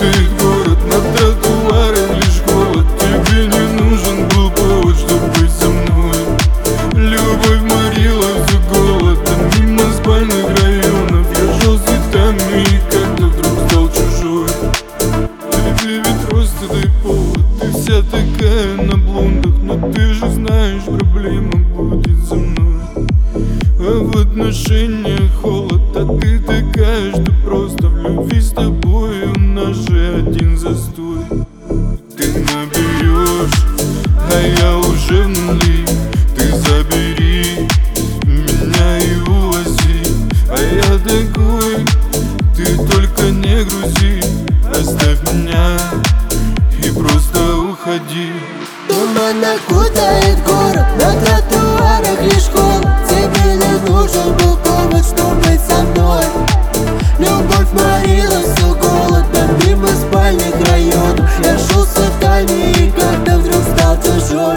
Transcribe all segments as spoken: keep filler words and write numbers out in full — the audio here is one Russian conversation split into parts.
окутает город, на тротуаре лишь голод. Тебе не нужен был повод, чтобы быть со мной. Любовь морила за голодом, мимо спальных районов я шел цветами, и как-то вдруг стал чужой. Тебе ведь просто дай повод, ты вся такая на блондах, но ты же знаешь, проблема будет за мной. А в отношениях холод, а ты такая, что просто в любви с тобой у нас же один застой. Ты наберешь, а я уже в нули. Ты забери меня и увози, а я такой, ты только не грузи. Оставь меня и просто уходи. Туман окутает город, на тротуарах лишь холод. Тебе не нужен был повод, чтобы быть со мной. Любовь морила все голодом, мимо спальных районов я шел сотами, и когда вдруг стал чужой.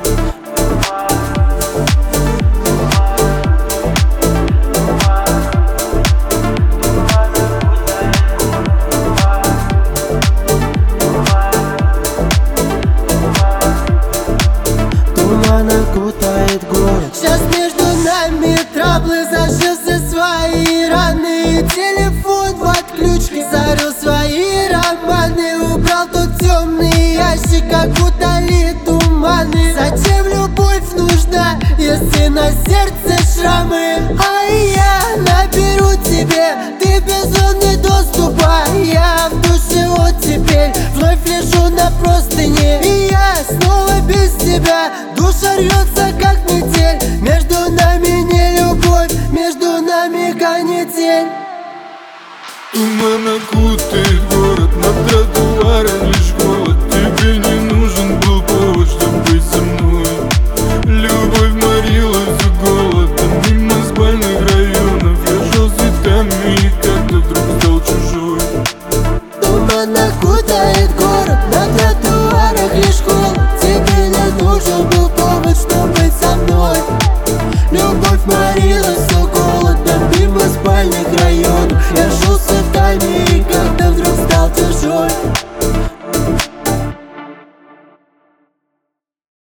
Туман окутает город. Сейчас между нами траблы, зажился свои раны. Телефон в отключке, зарыл свои романы. Убрал тот темный ящик, как удали туманы. Зачем любовь нужна, если на сердце шрамы? А я наберу тебе, ты без зоны доступа. Я в душе вот теперь вновь лежу на простыне. И я снова без тебя, душа рвется как метель. Между нами не любовь, между нами канитель. Туман окутает город, на тротуаре лишь голод.